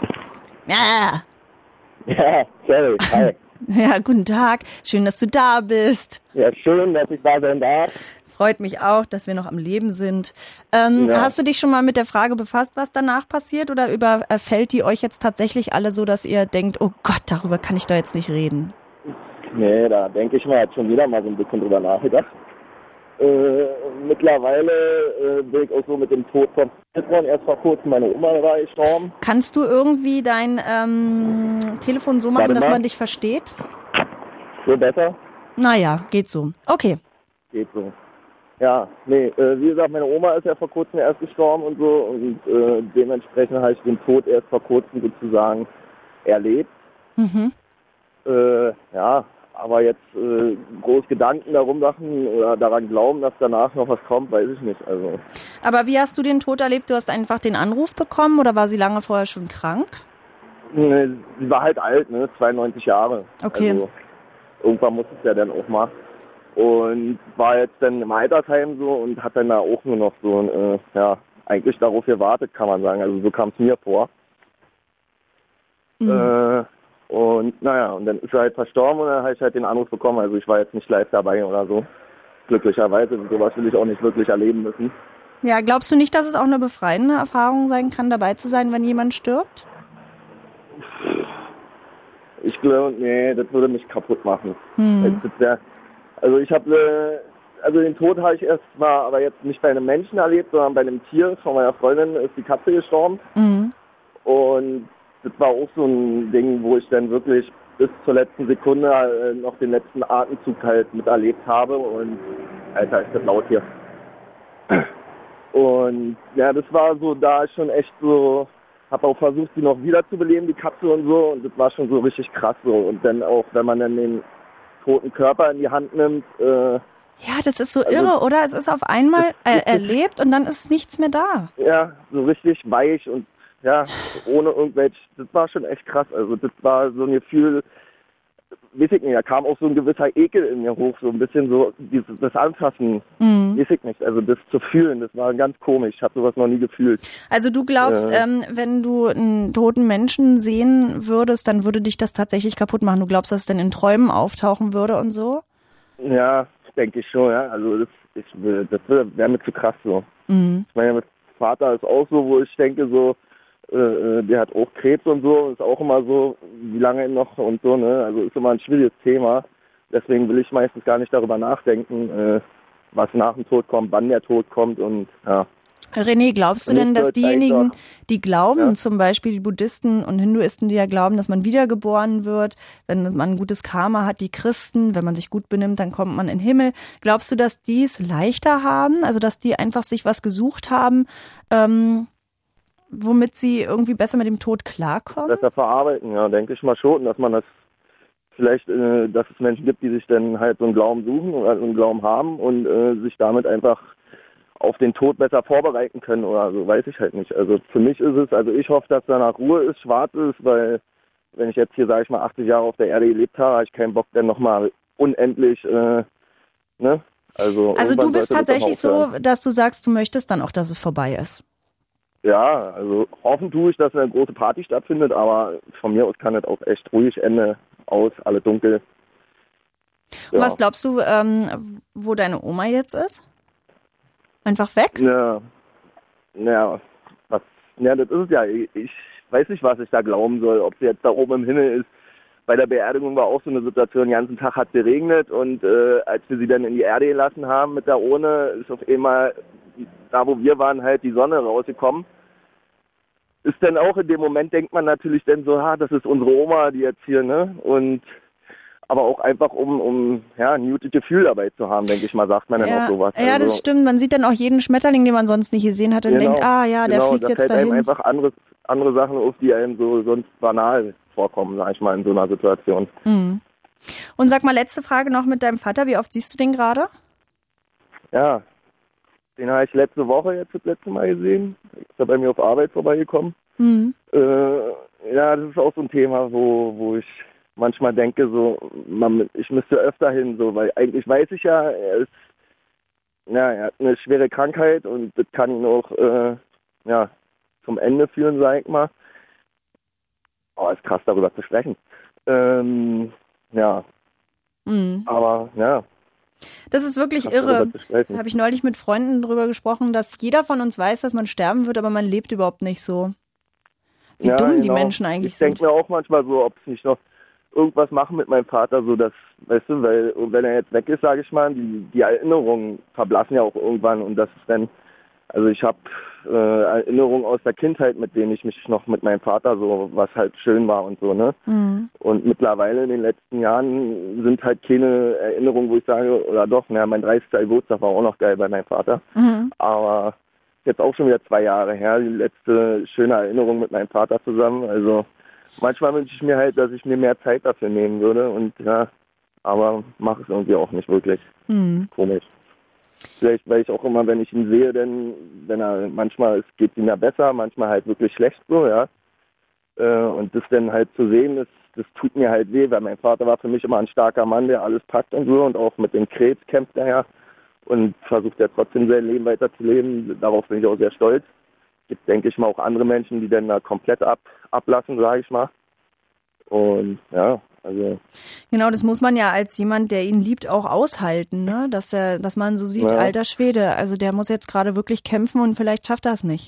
Ja. Ja, sorry. Hi. Ja, guten Tag. Schön, dass du da bist. Ja, schön, dass ich da sein darf. Freut mich auch, dass wir noch am Leben sind. Hast du dich schon mal mit der Frage befasst, was danach passiert? Oder überfällt die euch jetzt tatsächlich alle so, dass ihr denkt, oh Gott, darüber kann ich doch jetzt nicht reden? Nee, da denke ich mal, hat schon wieder mal so ein bisschen drüber nachgedacht. Mittlerweile bin ich auch so mit dem Tod konfrontiert worden. Erst vor kurzem, meine Oma war gestorben. Kannst du irgendwie dein Telefon so machen, dass man dich versteht? So besser? Naja, geht so. Okay. Geht so. Ja, nee, wie gesagt, meine Oma ist ja vor kurzem erst gestorben und so, und dementsprechend habe ich den Tod erst vor kurzem sozusagen erlebt. Mhm. Ja, aber jetzt groß Gedanken darum machen oder daran glauben, dass danach noch was kommt, weiß ich nicht. Also. Aber wie hast du den Tod erlebt? Du hast einfach den Anruf bekommen oder war sie lange vorher schon krank? Nee, sie war halt alt, ne, 92 Jahre. Okay. Also, irgendwann muss es ja dann auch mal. Und war jetzt dann im Altersheim so und hat dann da auch nur noch so, eigentlich darauf gewartet, kann man sagen. Also so kam es mir vor. Mhm. Und naja, und dann ist er halt verstorben und dann habe ich halt den Anruf bekommen. Also ich war jetzt nicht live dabei oder so. Glücklicherweise. Sowas will ich auch nicht wirklich erleben müssen. Ja, glaubst du nicht, dass es auch eine befreiende Erfahrung sein kann, dabei zu sein, wenn jemand stirbt? Ich glaube, nee, das würde mich kaputt machen. Mhm. Also ich habe, den Tod habe ich erst mal, aber jetzt nicht bei einem Menschen erlebt, sondern bei einem Tier. Von meiner Freundin ist die Katze gestorben. Mhm. Und das war auch so ein Ding, wo ich dann wirklich bis zur letzten Sekunde noch den letzten Atemzug halt miterlebt habe. Und Alter, ist das laut hier. Und ja, das war so, da schon echt so habe auch versucht, sie noch wiederzubeleben, die Katze und so. Und das war schon so richtig krass so. Und dann auch, wenn man dann den toten Körper in die Hand nimmt. Ja, das ist so irre, oder? Es ist auf einmal erlebt und dann ist nichts mehr da. Ja, so richtig weich und ja, ohne irgendwelche, das war schon echt krass. Also das war so ein Gefühl, weiß ich nicht, da kam auch so ein gewisser Ekel in mir hoch, so ein bisschen so das Anfassen, weiß ich nicht, also das zu fühlen, das war ganz komisch, ich habe sowas noch nie gefühlt. Also du glaubst, wenn du einen toten Menschen sehen würdest, dann würde dich das tatsächlich kaputt machen. Du glaubst, dass es dann in Träumen auftauchen würde und so? Ja, denke ich schon, ja, also das wäre mir zu krass so. Ich meine, mein Vater ist auch so, wo ich denke so, der hat auch Krebs und so, ist auch immer so, wie lange noch und so, ne? Also ist immer ein schwieriges Thema. Deswegen will ich meistens gar nicht darüber nachdenken, was nach dem Tod kommt, wann der Tod kommt und ja. René, glaubst du denn, dass diejenigen, die glauben, zum Beispiel die Buddhisten und Hinduisten, die ja glauben, dass man wiedergeboren wird, wenn man ein gutes Karma hat, die Christen, wenn man sich gut benimmt, dann kommt man in den Himmel. Glaubst du, dass die es leichter haben, also dass die einfach sich was gesucht haben, womit sie irgendwie besser mit dem Tod klarkommen? Besser verarbeiten, ja, denke ich mal schon, dass man das vielleicht, dass es Menschen gibt, die sich dann halt so einen Glauben suchen oder so einen Glauben haben und sich damit einfach auf den Tod besser vorbereiten können oder so, weiß ich halt nicht. Also für mich ist es, also ich hoffe, dass danach Ruhe ist, schwarz ist, weil wenn ich jetzt hier, sage ich mal, 80 Jahre auf der Erde gelebt habe ich keinen Bock, dann nochmal unendlich, ne? Also du bist tatsächlich so, dass du sagst, du möchtest dann auch, dass es vorbei ist. Ja, also hoffen tue ich, dass eine große Party stattfindet, aber von mir aus kann das auch echt ruhig Ende aus, alle dunkel. Ja. Und was glaubst du, wo deine Oma jetzt ist? Einfach weg? Ja, das ist es ja. Ich weiß nicht, was ich da glauben soll, ob sie jetzt da oben im Himmel ist. Bei der Beerdigung war auch so eine Situation, den ganzen Tag hat es geregnet und als wir sie dann in die Erde gelassen haben mit der Urne, ist auf einmal, da wo wir waren, halt die Sonne rausgekommen. Ist dann auch in dem Moment, denkt man natürlich dann so, das ist unsere Oma, die jetzt hier, ne? Und aber auch einfach, um ein gutes Gefühl dabei zu haben, denke ich mal, sagt man dann auch sowas. Ja, also, das stimmt. Man sieht dann auch jeden Schmetterling, den man sonst nicht gesehen hat und denkt, der fliegt jetzt dahin. Da fällt einem einfach andere Sachen auf, die einem so sonst banal vorkommen, sag ich mal, in so einer Situation. Mhm. Und sag mal, letzte Frage noch mit deinem Vater. Wie oft siehst du den gerade? Ja, den habe ich letzte Woche jetzt das letzte Mal gesehen. Ist er bei mir auf Arbeit vorbeigekommen. Mhm. Das ist auch so ein Thema, wo ich manchmal denke, so, ich müsste öfter hin, so, weil eigentlich weiß ich ja, er hat eine schwere Krankheit und das kann ihn auch zum Ende führen, sag ich mal. Oh, ist krass, darüber zu sprechen. Aber ja. Das ist wirklich irre. Habe ich neulich mit Freunden drüber gesprochen, dass jeder von uns weiß, dass man sterben wird, aber man lebt überhaupt nicht so. Wie dumm die Menschen eigentlich sind. Ich denke mir auch manchmal so, ob es nicht noch irgendwas machen mit meinem Vater, so dass, weißt du, weil wenn er jetzt weg ist, sage ich mal, die Erinnerungen verblassen ja auch irgendwann und das ist dann, also ich habe Erinnerungen aus der Kindheit, mit denen ich mich noch mit meinem Vater so, was halt schön war und so, ne? Mhm. Und mittlerweile in den letzten Jahren sind halt keine Erinnerungen, wo ich sage, oder doch, mein 30. Geburtstag war auch noch geil bei meinem Vater, aber jetzt auch schon wieder 2 Jahre her, die letzte schöne Erinnerung mit meinem Vater zusammen, also manchmal wünsche ich mir halt, dass ich mir mehr Zeit dafür nehmen würde und aber mache es irgendwie auch nicht wirklich. Komisch. Vielleicht, weil ich auch immer, wenn ich ihn sehe, denn wenn er manchmal, es geht ihm ja besser, manchmal halt wirklich schlecht so, ja. Und das dann halt zu sehen, das tut mir halt weh, weil mein Vater war für mich immer ein starker Mann, der alles packt und so und auch mit dem Krebs kämpft er ja und versucht ja trotzdem sein Leben weiterzuleben. Darauf bin ich auch sehr stolz. Gibt, denke ich mal, auch andere Menschen, die dann da komplett ablassen, sage ich mal. Und ja, also. Genau, das muss man ja als jemand, der ihn liebt, auch aushalten, ne? Dass man so sieht, alter Schwede, also der muss jetzt gerade wirklich kämpfen und vielleicht schafft er es nicht.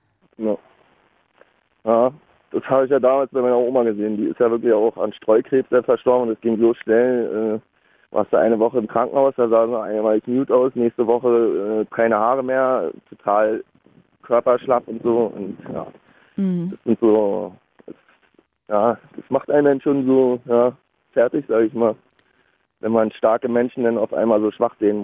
Ja, das habe ich ja damals bei meiner Oma gesehen. Die ist ja wirklich auch an Streukrebs verstorben und es ging so schnell. Warst du eine Woche im Krankenhaus, da sah so einmal mute aus, nächste Woche keine Haare mehr, total körperschlapp und so und das sind so, das macht einen dann schon so, fertig, sag ich mal, wenn man starke Menschen dann auf einmal so schwach sehen muss.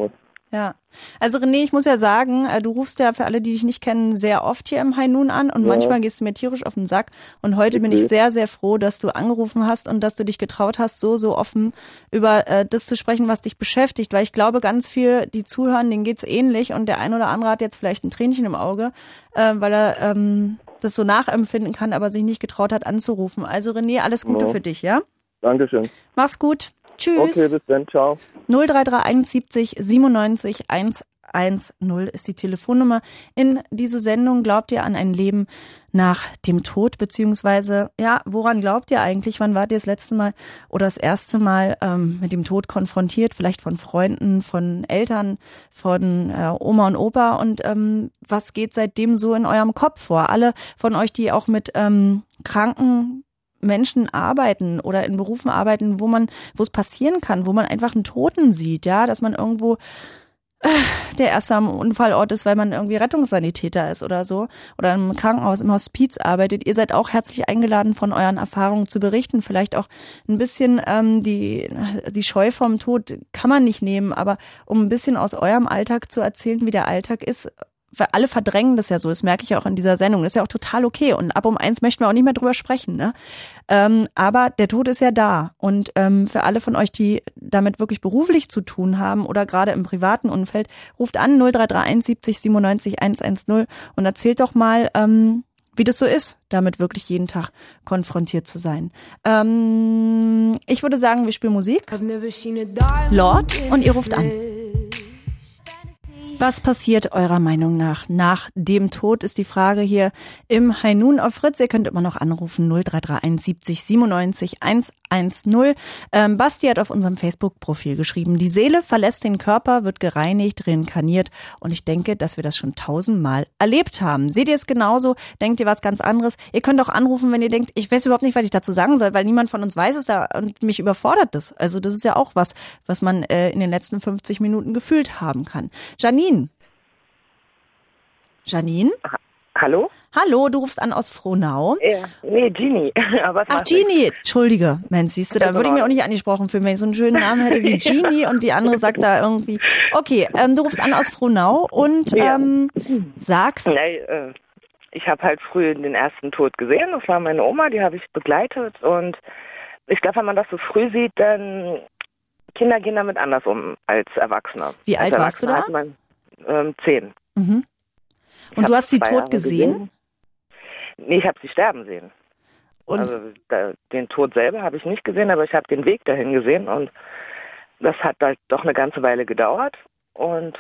Ja, also René, ich muss ja sagen, du rufst ja für alle, die dich nicht kennen, sehr oft hier im High Noon an und manchmal gehst du mir tierisch auf den Sack und heute bin ich sehr, sehr froh, dass du angerufen hast und dass du dich getraut hast, so offen über das zu sprechen, was dich beschäftigt, weil ich glaube, ganz viel, die zuhören, denen geht's ähnlich und der ein oder andere hat jetzt vielleicht ein Tränchen im Auge, weil er das so nachempfinden kann, aber sich nicht getraut hat anzurufen. Also René, alles Gute für dich, ja? Dankeschön. Mach's gut. Tschüss. Okay, bis dann. Ciao. 0331 70 97 110 ist die Telefonnummer. In diese Sendung glaubt ihr an ein Leben nach dem Tod, beziehungsweise, ja, woran glaubt ihr eigentlich? Wann wart ihr das letzte Mal oder das erste Mal mit dem Tod konfrontiert? Vielleicht von Freunden, von Eltern, von Oma und Opa und was geht seitdem so in eurem Kopf vor? Alle von euch, die auch mit kranken Menschen arbeiten oder in Berufen arbeiten, wo es passieren kann, wo man einfach einen Toten sieht, ja, dass man irgendwo der erste am Unfallort ist, weil man irgendwie Rettungssanitäter ist oder so oder im Krankenhaus, im Hospiz arbeitet. Ihr seid auch herzlich eingeladen, von euren Erfahrungen zu berichten. Vielleicht auch ein bisschen die Scheu vom Tod kann man nicht nehmen, aber um ein bisschen aus eurem Alltag zu erzählen, wie der Alltag ist. Weil alle verdrängen das ja so, das merke ich auch in dieser Sendung. Das ist ja auch total okay und ab um 1 möchten wir auch nicht mehr drüber sprechen, ne? Aber der Tod ist ja da und für alle von euch, die damit wirklich beruflich zu tun haben oder gerade im privaten Umfeld, ruft an 0331 70 97 110 und erzählt doch mal, wie das so ist, damit wirklich jeden Tag konfrontiert zu sein. Ich würde sagen, wir spielen Musik. Lord und ihr ruft an. Was passiert eurer Meinung nach dem Tod, ist die Frage hier im High Noon auf Fritz. Ihr könnt immer noch anrufen 0331 70 97 110. Basti hat auf unserem Facebook-Profil geschrieben, die Seele verlässt den Körper, wird gereinigt, reinkarniert und ich denke, dass wir das schon 1000-mal erlebt haben. Seht ihr es genauso? Denkt ihr was ganz anderes? Ihr könnt auch anrufen, wenn ihr denkt, ich weiß überhaupt nicht, was ich dazu sagen soll, weil niemand von uns weiß es da und mich überfordert das. Also das ist ja auch was man in den letzten 50 Minuten gefühlt haben kann. Janine? Hallo? Hallo, du rufst an aus Frohnau. Ja, nee, Genie. Ach, Genie, entschuldige. Mensch, siehst du, da würde ich mich auch nicht angesprochen fühlen, wenn ich so einen schönen Namen hätte wie Genie und die andere sagt da irgendwie. Okay, du rufst an aus Frohnau und sagst... Nee, ich habe halt früh den ersten Tod gesehen. Das war meine Oma, die habe ich begleitet und ich glaube, wenn man das so früh sieht, dann... Kinder gehen damit anders um als Erwachsene. Wie alt warst du da? Hat man, 10. Mhm. Und du hast sie tot gesehen? Nee, ich habe sie sterben sehen. Und also den Tod selber habe ich nicht gesehen, aber ich habe den Weg dahin gesehen und das hat halt doch eine ganze Weile gedauert und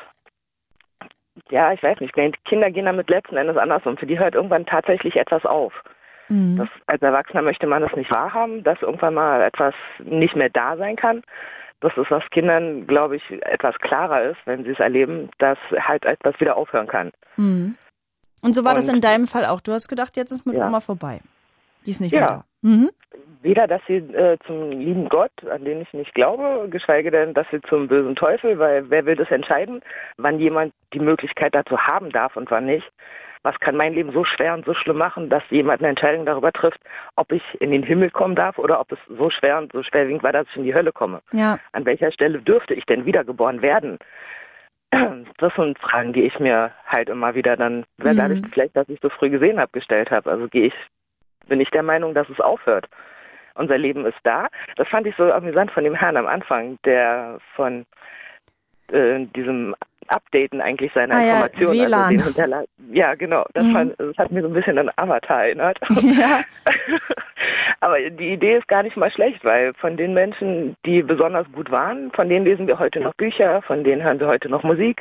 ja, ich weiß nicht, Kinder gehen damit letzten Endes anders um. Für die hört irgendwann tatsächlich etwas auf. Mhm. Als Erwachsener möchte man das nicht wahrhaben, dass irgendwann mal etwas nicht mehr da sein kann. Das ist, was Kindern, glaube ich, etwas klarer ist, wenn sie es erleben, dass halt etwas wieder aufhören kann. Mhm. Und so war das in deinem Fall auch. Du hast gedacht, jetzt ist mit Oma vorbei. Die ist nicht mehr da. Mhm. Weder, dass sie zum lieben Gott, an den ich nicht glaube, geschweige denn, dass sie zum bösen Teufel, weil wer will das entscheiden, wann jemand die Möglichkeit dazu haben darf und wann nicht. Was kann mein Leben so schwer und so schlimm machen, dass jemand eine Entscheidung darüber trifft, ob ich in den Himmel kommen darf oder ob es so schwer und so schwerwiegend war, dass ich in die Hölle komme. Ja. An welcher Stelle dürfte ich denn wiedergeboren werden? Das sind Fragen, die ich mir halt immer wieder dann, dadurch vielleicht, dass ich so früh gesehen habe, gestellt habe. Also bin ich der Meinung, dass es aufhört. Unser Leben ist da. Das fand ich so amüsant von dem Herrn am Anfang, der von diesem Updaten eigentlich seiner Informationen. WLAN. Also ja, genau. Das hat mir so ein bisschen an Avatar erinnert. Ja. Aber die Idee ist gar nicht mal schlecht, weil von den Menschen, die besonders gut waren, von denen lesen wir heute noch Bücher, von denen hören wir heute noch Musik,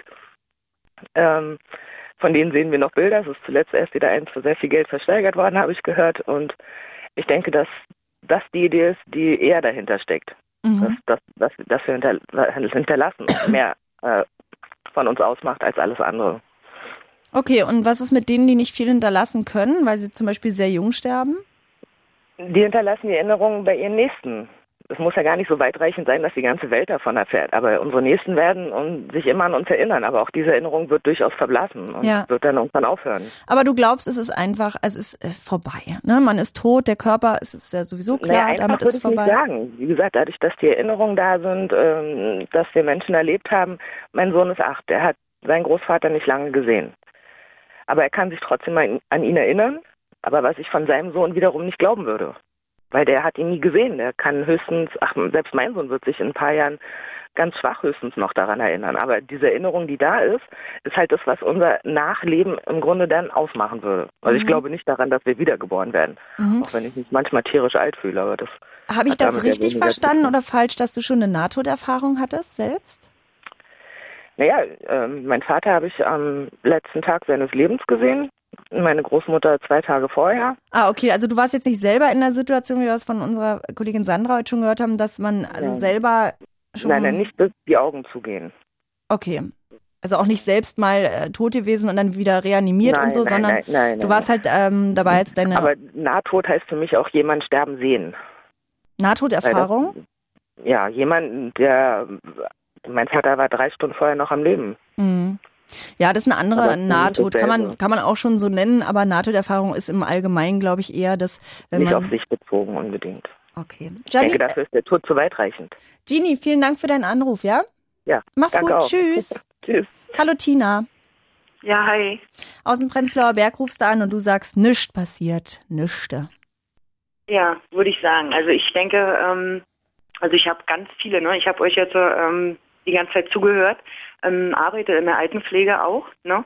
von denen sehen wir noch Bilder. Es ist zuletzt erst wieder eins für sehr viel Geld versteigert worden, habe ich gehört. Und ich denke, dass das die Idee ist, die eher dahinter steckt. Dass wir hinterlassen und mehr von uns ausmacht als alles andere. Okay, und was ist mit denen, die nicht viel hinterlassen können, weil sie zum Beispiel sehr jung sterben? Die hinterlassen die Erinnerungen bei ihren Nächsten. es muss ja gar nicht so weitreichend sein, dass die ganze Welt davon erfährt. Aber unsere Nächsten werden sich immer an uns erinnern. Aber auch diese Erinnerung wird durchaus verblassen und wird dann irgendwann aufhören. Aber du glaubst, es ist vorbei. Ne? Man ist tot, der Körper ist ja sowieso klar, damit ist es vorbei. Nicht sagen. Wie gesagt, dadurch, dass die Erinnerungen da sind, dass wir Menschen erlebt haben. Mein Sohn ist 8, der hat seinen Großvater nicht lange gesehen. Aber er kann sich trotzdem an ihn erinnern. Aber was ich von seinem Sohn wiederum nicht glauben würde. Weil der hat ihn nie gesehen. Der kann höchstens, selbst mein Sohn wird sich in ein paar Jahren ganz schwach höchstens noch daran erinnern. Aber diese Erinnerung, die da ist halt das, was unser Nachleben im Grunde dann ausmachen würde. Also ich glaube nicht daran, dass wir wiedergeboren werden. Auch wenn ich mich manchmal tierisch alt fühle. Aber das habe ich das richtig verstanden oder falsch, dass du schon eine Nahtoderfahrung hattest selbst? Naja, mein Vater habe ich am letzten Tag seines Lebens gesehen. Meine Großmutter 2 Tage vorher. Ah, okay. Also du warst jetzt nicht selber in der Situation, wie wir es von unserer Kollegin Sandra heute schon gehört haben, dass man selber schon... Nein, nicht bis die Augen zugehen. Okay. Also auch nicht selbst mal tot gewesen und dann wieder reanimiert und so, sondern du warst halt dabei als deine... Aber Nahtod heißt für mich auch jemand sterben sehen. Nahtoderfahrung? Ja, jemand, der... Mein Vater war 3 Stunden vorher noch am Leben. Mhm. Ja, das ist eine andere Nahtod, kann man auch schon so nennen, aber Nahtoderfahrung ist im Allgemeinen, glaube ich, eher das, wenn nicht man... auf sich bezogen unbedingt. Okay. Ich denke, dafür ist der Tod zu weitreichend. Jeannie, vielen Dank für deinen Anruf, ja? Ja. Mach's gut, auch. Tschüss. Tschüss. Hallo Tina. Ja, hi. Aus dem Prenzlauer Berg rufst du an und du sagst, nichts passiert, nichte. Ja, würde ich sagen. Also ich denke, also ich habe ganz viele, ne? Ich habe euch jetzt die ganze Zeit zugehört, arbeite in der Altenpflege auch, ne?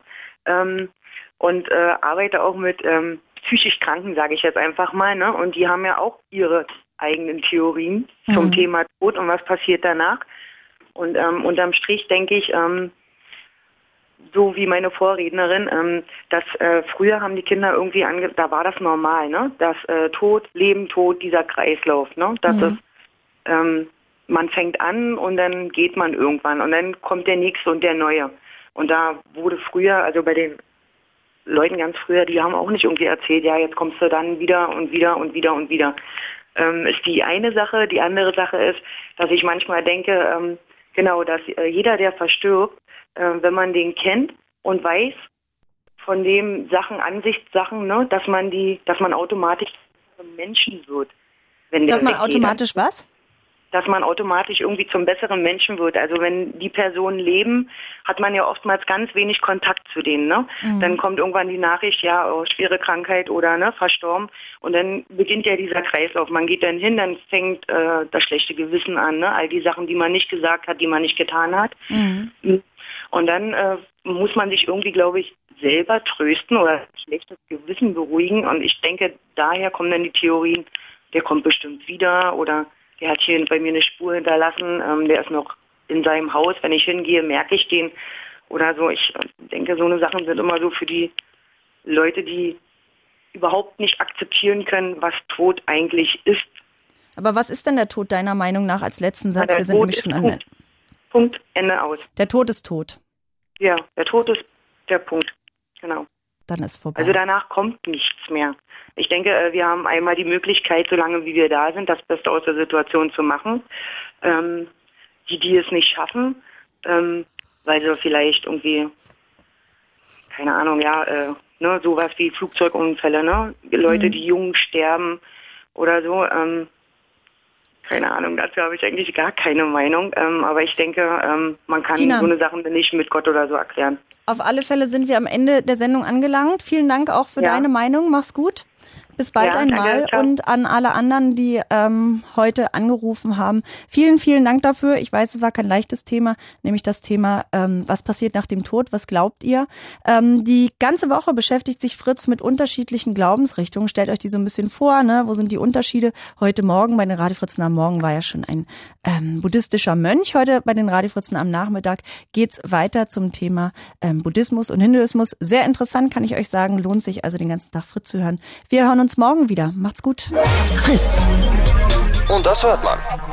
Und arbeite auch mit psychisch Kranken, sage ich jetzt einfach mal, ne? Und die haben ja auch ihre eigenen Theorien zum Thema Tod und was passiert danach. Und unterm Strich denke ich, so wie meine Vorrednerin, dass früher haben die Kinder irgendwie da war das normal, ne? Das Tod, Leben, Tod, dieser Kreislauf, ne? Das ist man fängt an und dann geht man irgendwann und dann kommt der nächste und der neue. Und da wurde früher, also bei den Leuten ganz früher, die haben auch nicht irgendwie erzählt, ja, jetzt kommst du dann wieder und wieder und wieder und wieder. Ist die eine Sache. Die andere Sache ist, dass ich manchmal denke, genau, dass jeder, der verstirbt, wenn man den kennt und weiß von dem Ansichtssachen, ne, dass man automatisch Menschen wird. Wenn der dass man automatisch was? Dass man automatisch irgendwie zum besseren Menschen wird. Also wenn die Personen leben, hat man ja oftmals ganz wenig Kontakt zu denen. Ne? Dann kommt irgendwann die Nachricht, ja, schwere Krankheit oder ne, verstorben. Und dann beginnt ja dieser Kreislauf. Man geht dann hin, dann fängt das schlechte Gewissen an. Ne? All die Sachen, die man nicht gesagt hat, die man nicht getan hat. Und dann muss man sich irgendwie, glaube ich, selber trösten oder schlechtes Gewissen beruhigen. Und ich denke, daher kommen dann die Theorien, der kommt bestimmt wieder oder der hat hier bei mir eine Spur hinterlassen, der ist noch in seinem Haus, wenn ich hingehe, merke ich den oder so. Ich denke, so eine Sachen sind immer so für die Leute, die überhaupt nicht akzeptieren können, was Tod eigentlich ist. Aber was ist denn der Tod deiner Meinung nach als letzten Satz? Wir sind nämlich schon an Punkt, Ende aus. Der Tod ist tot. Ja, der Tod ist der Punkt, genau. Dann ist vorbei. Also danach kommt nichts mehr. Ich denke, wir haben einmal die Möglichkeit, solange wie wir da sind, das Beste aus der Situation zu machen. Die es nicht schaffen, weil sie vielleicht irgendwie, keine Ahnung, ja, ne, sowas wie Flugzeugunfälle, ne, Leute, die jung sterben oder so, keine Ahnung, dazu habe ich eigentlich gar keine Meinung, aber ich denke, man kann Tina, so eine Sachen nicht mit Gott oder so erklären. Auf alle Fälle sind wir am Ende der Sendung angelangt. Vielen Dank auch für deine Meinung. Mach's gut. Bis bald einmal. Danke, und an alle anderen, die heute angerufen haben. Vielen, vielen Dank dafür. Ich weiß, es war kein leichtes Thema, nämlich das Thema, was passiert nach dem Tod, was glaubt ihr? Die ganze Woche beschäftigt sich Fritz mit unterschiedlichen Glaubensrichtungen. Stellt euch die so ein bisschen vor, ne? Wo sind die Unterschiede? Heute Morgen bei den Radiofritzen am Morgen war ja schon ein buddhistischer Mönch. Heute bei den Radiofritzen am Nachmittag geht's weiter zum Thema Buddhismus und Hinduismus. Sehr interessant, kann ich euch sagen. Lohnt sich also den ganzen Tag Fritz zu hören. Wir hören uns morgen wieder. Macht's gut. Fritz. Und das hört man.